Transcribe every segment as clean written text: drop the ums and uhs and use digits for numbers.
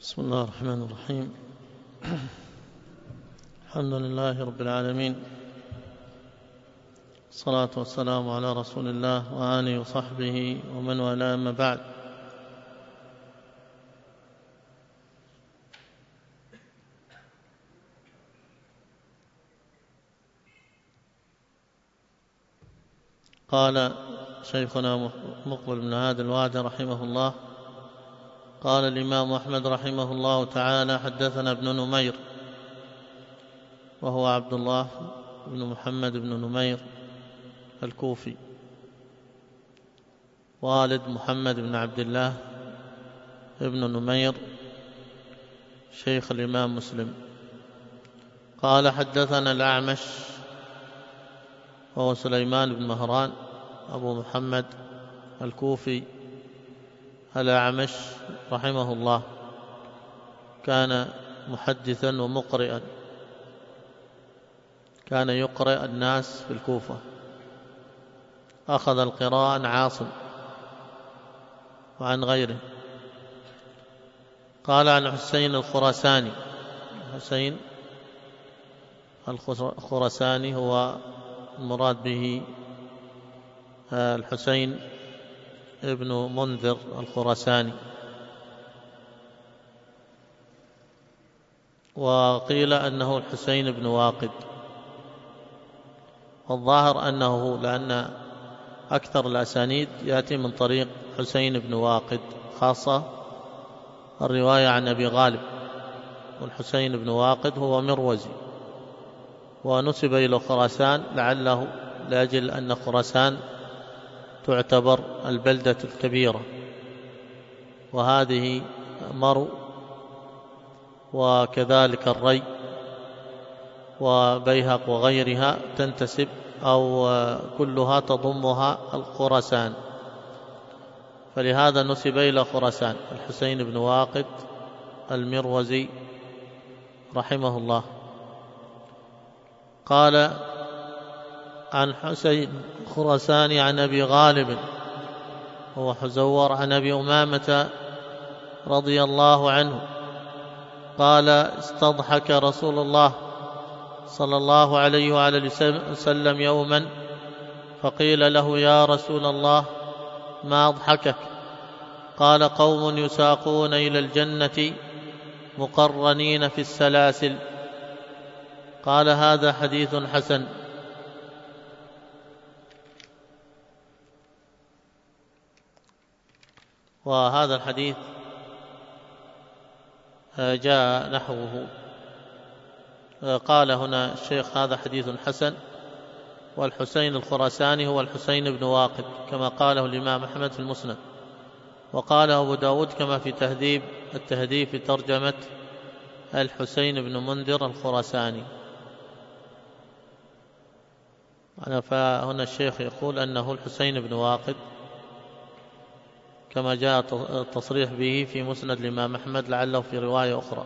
بسم الله الرحمن الرحيم. الحمد لله رب العالمين، الصلاة والسلام على رسول الله وآله وصحبه ومن والاه، أما بعد. قال شيخنا مقبل بن هادي الوادي رحمه الله: قال الإمام أحمد رحمه الله تعالى: حدثنا ابن نمير، وهو عبد الله بن محمد بن نمير الكوفي، والد محمد بن عبد الله بن نمير شيخ الإمام مسلم. قال: حدثنا الأعمش، وهو سليمان بن مهران أبو محمد الكوفي الأعمش رحمه الله، كان محدثا ومقرئا، كان يقرئ الناس في الكوفة، أخذ القراءة عن عاصم وعن غيره. قال: عن حسين الخراساني. حسين الخراساني هو المراد به الحسين ابن منذر الخراساني، وقيل أنه الحسين بن واقد، والظاهر أنه، لأن أكثر الأسانيد يأتي من طريق حسين بن واقد، خاصة الرواية عن أبي غالب، والحسين بن واقد هو مروزي، ونسب إلى خراسان لعله لأجل أن خراسان تعتبر البلدة الكبيرة، وهذه مرو وكذلك الري وبيهق وغيرها تنتسب أو كلها تضمها الخراسان، فلهذا نسب إلى خراسان الحسين بن واقد المروزي رحمه الله. قال: عن حسين الخراساني عن أبي غالب، هو حزور، عن أبي أمامة رضي الله عنه قال: استضحك رسول الله صلى الله عليه وعلى وسلم يوما، فقيل له: يا رسول الله، ما أضحكك؟ قال: قوم يساقون إلى الجنة مقرنين في السلاسل. قال: هذا حديث حسن. وهذا الحديث جاء نحوه. قال هنا الشيخ: هذا حديث حسن، والحسين الخراساني هو الحسين بن واقد، كما قاله الإمام أحمد في المسند، وقاله أبو داود كما في التهذيب في ترجمة الحسين بن منذر الخراساني. فهنا الشيخ يقول أنه الحسين بن واقد، كما جاء التصريح به في مسند الإمام أحمد، لعله في رواية أخرى.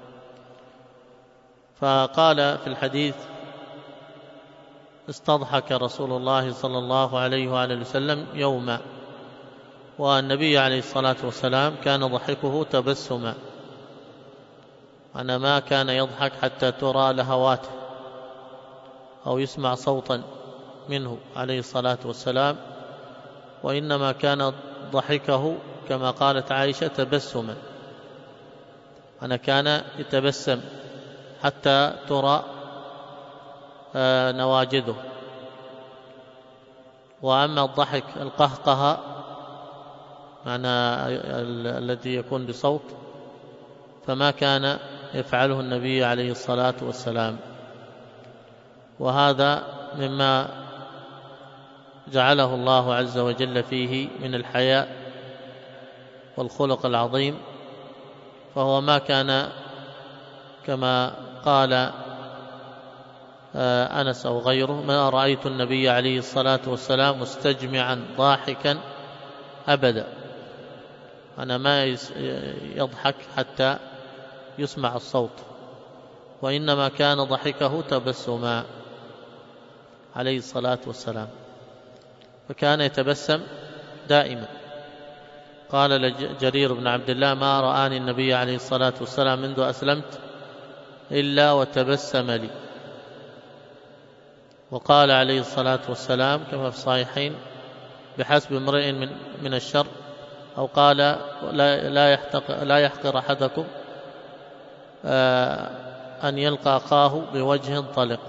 فقال في الحديث: استضحك رسول الله صلى الله عليه وآله وسلم يوما، والنبي عليه الصلاة والسلام كان ضحكه تبسما، أنا ما كان يضحك حتى ترى لهواته أو يسمع صوتا منه عليه الصلاة والسلام، وإنما كان ضحكه كما قالت عائشة تبسما، أنا كان يتبسم حتى ترى نواجذه. وأما الضحك القهقه معنى الذي يكون بصوت، فما كان يفعله النبي عليه الصلاة والسلام، وهذا مما جعله الله عز وجل فيه من الحياء والخلق العظيم، فهو ما كان كما قال أنس أو غيره: ما رأيت النبي عليه الصلاة والسلام مستجمعا ضاحكا أبدا، أنا ما يضحك حتى يسمع الصوت، وإنما كان ضحكه تبسما عليه الصلاة والسلام، فكان يتبسم دائما. قال جرير بن عبد الله: ما رآني النبي عليه الصلاة والسلام منذ أسلمت إلا وتبسم لي. وقال عليه الصلاة والسلام كما في الصحيحين: بحسب امرئ من الشر، أو قال: لا يحقر أحدكم أن يلقى أخاه بوجه طلق.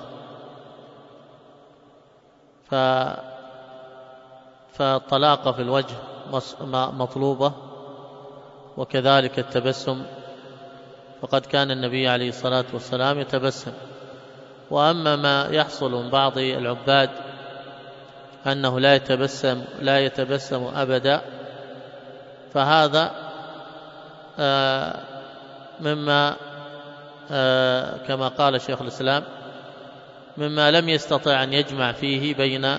فالطلاقة في الوجه مطلوبة، وكذلك التبسم، فقد كان النبي عليه الصلاة والسلام يتبسم. وأما ما يحصل من بعض العباد أنه لا يتبسم أبدا، فهذا مما كما قال شيخ الإسلام مما لم يستطع أن يجمع فيه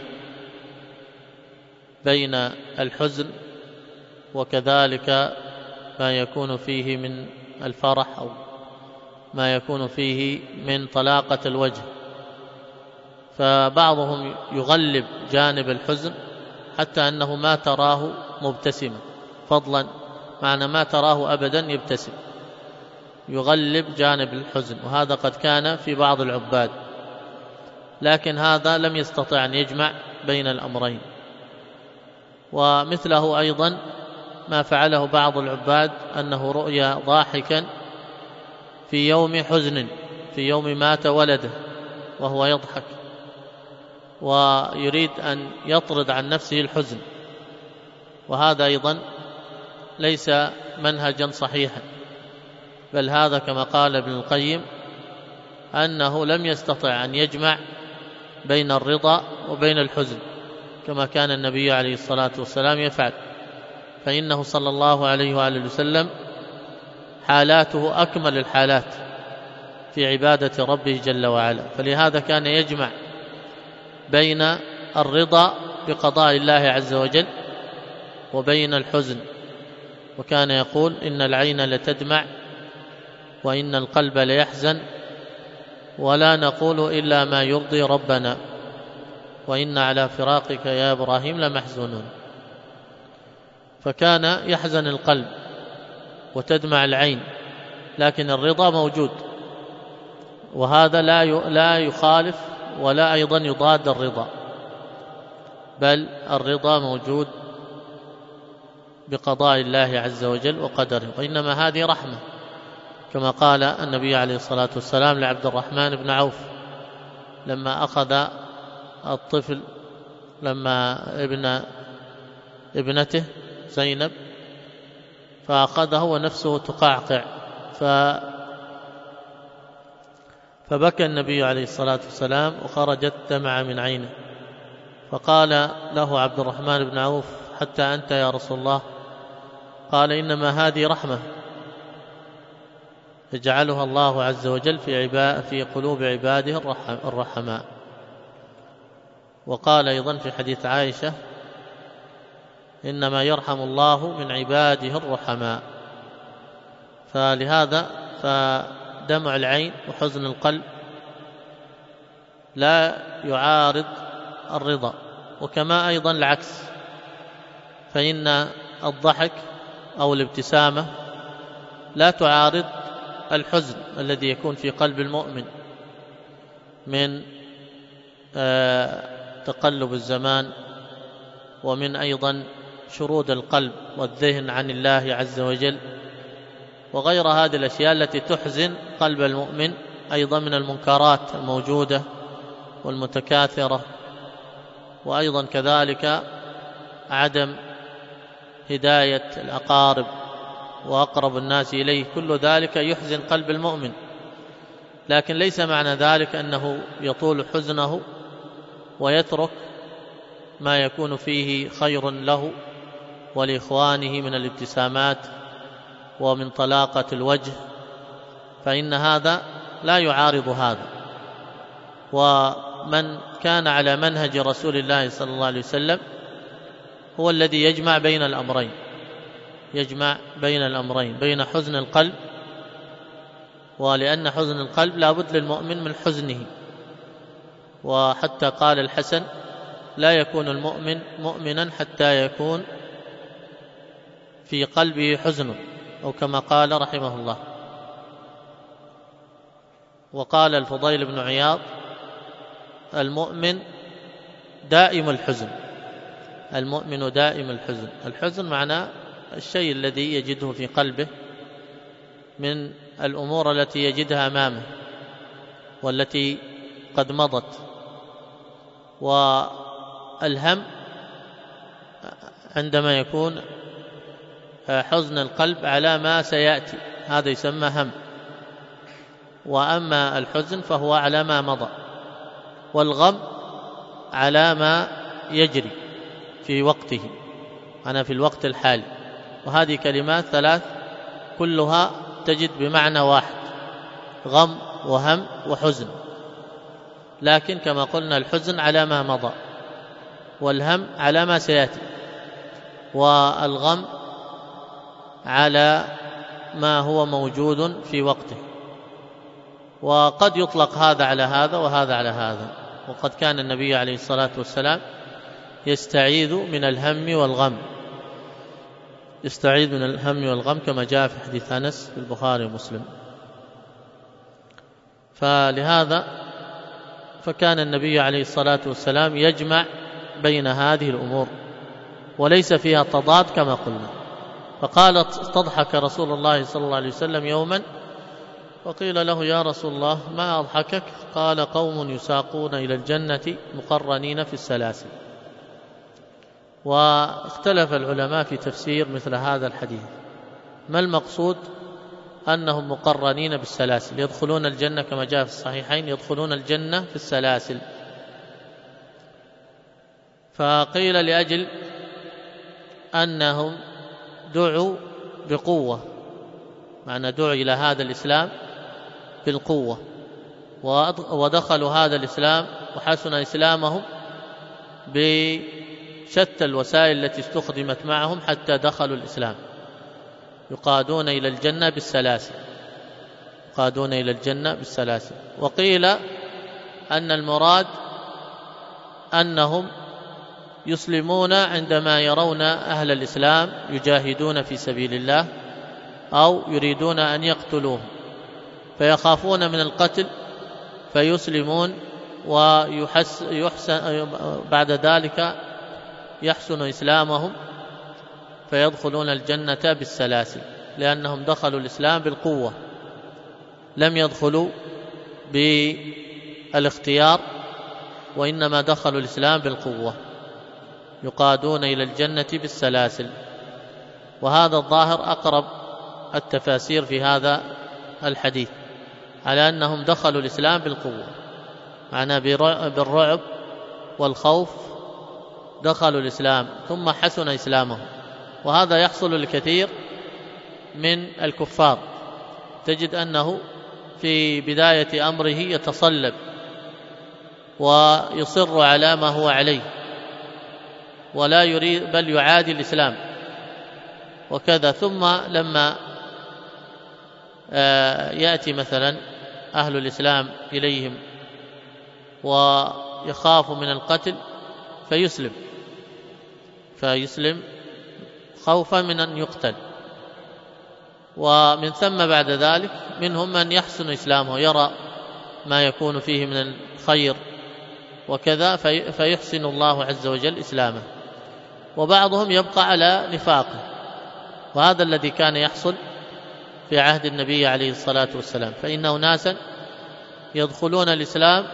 بين الحزن وكذلك ما يكون فيه من الفرح أو ما يكون فيه من طلاقة الوجه. فبعضهم يغلب جانب الحزن حتى أنه ما تراه مبتسما، فضلا معنى ما تراه أبدا يبتسم، يغلب جانب الحزن، وهذا قد كان في بعض العباد، لكن هذا لم يستطع أن يجمع بين الأمرين. ومثله أيضا ما فعله بعض العباد أنه رؤيا ضاحكا في يوم حزن، في يوم مات ولده وهو يضحك، ويريد أن يطرد عن نفسه الحزن، وهذا أيضا ليس منهجا صحيحا، بل هذا كما قال ابن القيم أنه لم يستطع أن يجمع بين الرضا وبين الحزن كما كان النبي عليه الصلاة والسلام يفعل، فإنه صلى الله عليه وآله وسلم حالاته أكمل الحالات في عبادة ربه جل وعلا، فلهذا كان يجمع بين الرضا بقضاء الله عز وجل وبين الحزن، وكان يقول: إن العين لتدمع وإن القلب ليحزن ولا نقول إلا ما يرضي ربنا وإن على فراقك يا إبراهيم لمحزونون. فكان يحزن القلب وتدمع العين، لكن الرضا موجود، وهذا لا يخالف ولا أيضا يضاد الرضا، بل الرضا موجود بقضاء الله عز وجل وقدره، وإنما هذه رحمة، كما قال النبي عليه الصلاة والسلام لعبد الرحمن بن عوف لما أخذ الطفل، لما ابنته زينب فأخذه ونفسه تقعقع، فبكى النبي عليه الصلاة والسلام وخرجت دمعة من عينه، فقال له عبد الرحمن بن عوف: حتى أنت يا رسول الله؟ قال: إنما هذه رحمة يجعلها الله عز وجل في قلوب عباده الرحماء. وقال أيضا في حديث عائشة: إنما يرحم الله من عباده الرحماء. فلهذا فدمع العين وحزن القلب لا يعارض الرضا، وكما أيضا العكس، فإن الضحك أو الابتسامة لا تعارض الحزن الذي يكون في قلب المؤمن من تقلب الزمان، ومن أيضا شرود القلب والذهن عن الله عز وجل، وغير هذه الأشياء التي تحزن قلب المؤمن، أيضا من المنكرات الموجودة والمتكاثرة، وأيضا كذلك عدم هداية الأقارب وأقرب الناس إليه، كل ذلك يحزن قلب المؤمن، لكن ليس معنى ذلك أنه يطول حزنه ويترك ما يكون فيه خير له ولإخوانه من الابتسامات ومن طلاقة الوجه، فإن هذا لا يعارض هذا. ومن كان على منهج رسول الله صلى الله عليه وسلم هو الذي يجمع بين الأمرين، بين حزن القلب، ولأن حزن القلب لا بد للمؤمن من حزنه، وحتى قال الحسن: لا يكون المؤمن مؤمنا حتى يكون في قلبه حزن، أو كما قال رحمه الله. وقال الفضيل بن عياض: المؤمن دائم الحزن. المؤمن دائم الحزن. الحزن معناه الشيء الذي يجده في قلبه من الأمور التي يجدها أمامه والتي قد مضت. والهم عندما يكون حزن القلب على ما سيأتي، هذا يسمى هم. وأما الحزن فهو على ما مضى، والغم على ما يجري في وقته، أنا في الوقت الحالي. وهذه كلمات ثلاث كلها تجد بمعنى واحد: غم وهم وحزن. لكن كما قلنا الحزن على ما مضى، والهم على ما سيأتي، والغم على ما هو موجود في وقته. وقد يطلق هذا على هذا وهذا على هذا. وقد كان النبي عليه الصلاة والسلام يستعيذ من الهم والغم، يستعيذ من الهم والغم كما جاء في حديث أنس في البخاري ومسلم. فلهذا فكان النبي عليه الصلاة والسلام يجمع بين هذه الأمور وليس فيها تضاد كما قلنا. فقالت: تضحك رسول الله صلى الله عليه وسلم يوما، وقيل له: يا رسول الله ما أضحكك؟ قال: قوم يساقون إلى الجنة مقرنين في السلاسل. واختلف العلماء في تفسير مثل هذا الحديث. ما المقصود أنهم مقرنين بالسلاسل، يدخلون الجنة كما جاء في الصحيحين، يدخلون الجنة في السلاسل؟ فقيل لأجل أنهم دعوا بقوة، معنى دعوا إلى هذا الإسلام بالقوة، ودخلوا هذا الإسلام وحسن إسلامهم بشتى الوسائل التي استخدمت معهم حتى دخلوا الإسلام. يقادون إلى الجنة بالسلاسل، يقادون إلى الجنة بالسلاسل. وقيل أن المراد أنهم يسلمون عندما يرون أهل الإسلام يجاهدون في سبيل الله أو يريدون أن يقتلوهم، فيخافون من القتل فيسلمون، بعد ذلك يحسن إسلامهم فيدخلون الجنة بالسلاسل، لأنهم دخلوا الإسلام بالقوة، لم يدخلوا بالاختيار، وإنما دخلوا الإسلام بالقوة. يقادون إلى الجنة بالسلاسل. وهذا الظاهر أقرب التفاسير في هذا الحديث، على أنهم دخلوا الإسلام بالقوة، معناه بالرعب والخوف دخلوا الإسلام ثم حسن إسلامهم. وهذا يحصل للكثير من الكفار، تجد أنه في بداية أمره يتصلب ويصر على ما هو عليه ولا يريد، بل يعادي الإسلام وكذا. ثم لما يأتي مثلا أهل الإسلام إليهم ويخاف من القتل فيسلم خوفا من أن يقتل. ومن ثم بعد ذلك منهم من يحسن إسلامه، يرى ما يكون فيه من الخير وكذا فيحسن الله عز وجل إسلامه. وبعضهم يبقى على نفاقه، وهذا الذي كان يحصل في عهد النبي عليه الصلاة والسلام. فإن أناسا يدخلون الإسلام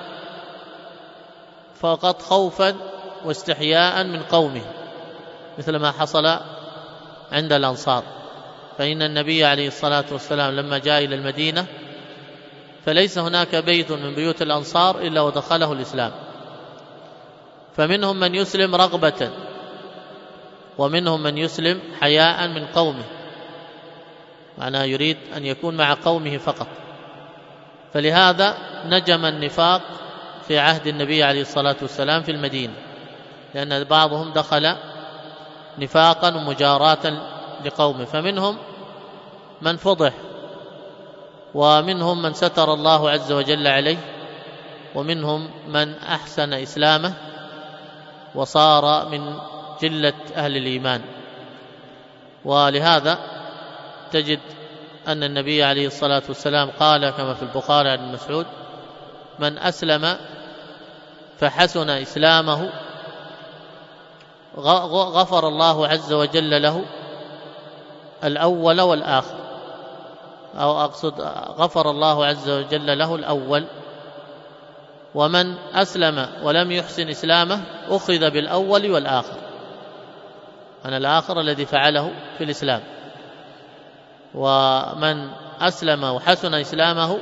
فقط خوفا واستحياء من قومه، مثل ما حصل عند الأنصار. فإن النبي عليه الصلاة والسلام لما جاء إلى المدينة فليس هناك بيت من بيوت الأنصار إلا ودخله الإسلام، فمنهم من يسلم رغبة ومنهم من يسلم حياء من قومه، معناه يريد أن يكون مع قومه فقط. فلهذا نجم النفاق في عهد النبي عليه الصلاة والسلام في المدينة، لأن بعضهم دخل نفاقا ومجاراة لقومه، فمنهم من فضح، ومنهم من ستر الله عز وجل عليه، ومنهم من أحسن إسلامه وصار من جلة أهل الإيمان. ولهذا تجد أن النبي عليه الصلاة والسلام قال كما في البخاري عن مسعود: من أسلم فحسن إسلامه غفر الله عز وجل له الأول والآخر، أو أقصد غفر الله عز وجل له الأول. ومن أسلم ولم يحسن إسلامه أخذ بالأول والآخر، أنا الآخر الذي فعله في الإسلام. ومن أسلم وحسن إسلامه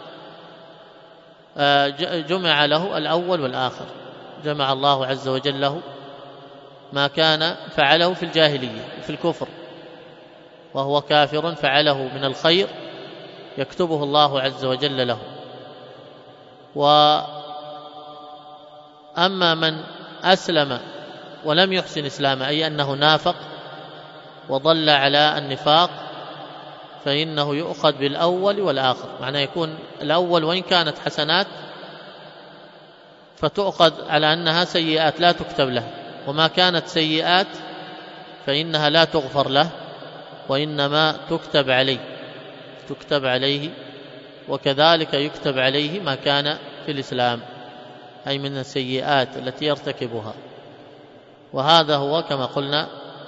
جمع له الأول والآخر، جمع الله عز وجل له ما كان فعله في الجاهلية في الكفر وهو كافر فعله من الخير يكتبه الله عز وجل له. وأما من أسلم ولم يحسن إسلامه، أي أنه نافق وضل على النفاق، فإنه يؤخذ بالأول والآخر. معناه يكون الأول وإن كانت حسنات فتؤخذ على أنها سيئات لا تكتب له، وما كانت سيئات فإنها لا تغفر له وإنما تكتب عليه، وكذلك يكتب عليه ما كان في الإسلام أي من السيئات التي يرتكبها. وهذا هو كما قلنا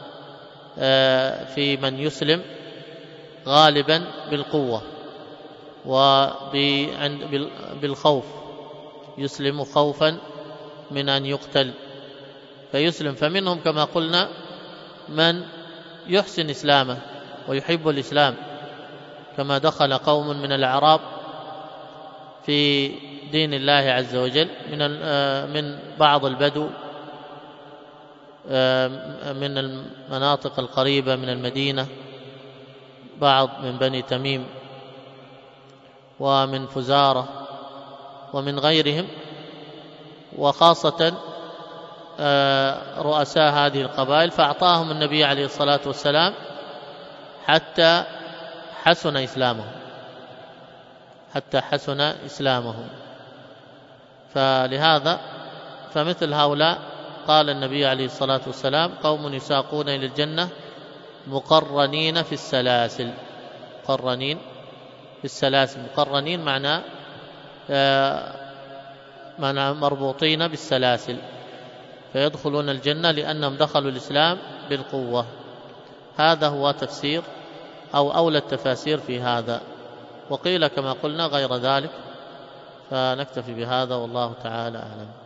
في من يسلم غالبا بالقوة وبالخوف، يسلم خوفا من أن يقتل فيسلم. فمنهم كما قلنا من يحسن إسلامه ويحب الإسلام، كما دخل قوم من الأعراب في دين الله عز وجل من بعض البدو من المناطق القريبة من المدينة، بعض من بني تميم ومن فزارة ومن غيرهم، وخاصة رؤساء هذه القبائل، فأعطاهم النبي عليه الصلاة والسلام حتى حسن إسلامهم. فلهذا فمثل هؤلاء قال النبي عليه الصلاة والسلام: قوم يساقون إلى الجنة مقرنين في السلاسل. مقرنين معنى مربوطين بالسلاسل، فيدخلون الجنة لأنهم دخلوا الإسلام بالقوة. هذا هو تفسير أو أولى التفاسير في هذا، وقيل كما قلنا غير ذلك، فنكتفي بهذا والله تعالى أعلم.